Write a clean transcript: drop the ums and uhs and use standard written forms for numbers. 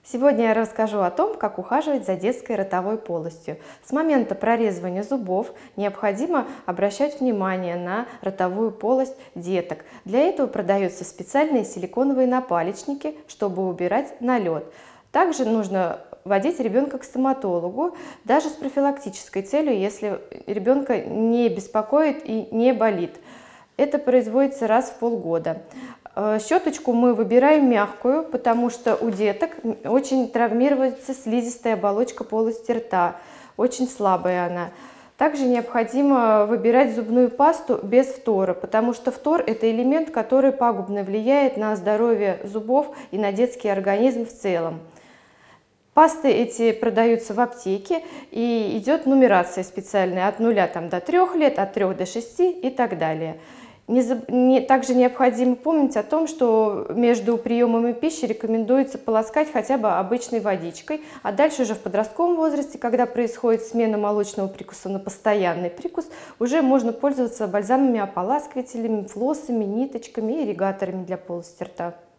Сегодня я расскажу о том, как ухаживать за детской ротовой полостью. С момента прорезывания зубов необходимо обращать внимание на ротовую полость деток. Для этого продаются специальные силиконовые напалечники, чтобы убирать налет. Также нужно водить ребенка к стоматологу, даже с профилактической целью, если ребенка не беспокоит и не болит. Это производится раз в полгода. Щеточку мы выбираем мягкую, потому что у деток очень травмируется слизистая оболочка полости рта, очень слабая она. Также необходимо выбирать зубную пасту без фтора, потому что фтор – это элемент, который пагубно влияет на здоровье зубов и на детский организм в целом. Пасты эти продаются в аптеке, и идет нумерация специальная от 0 до 3 лет, от 3 до 6 и так далее. Также необходимо помнить о том, что между приемами пищи рекомендуется полоскать хотя бы обычной водичкой, а дальше уже в подростковом возрасте, когда происходит смена молочного прикуса на постоянный прикус, уже можно пользоваться бальзамами, ополаскивателями, флоссами, ниточками и ирригаторами для полости рта.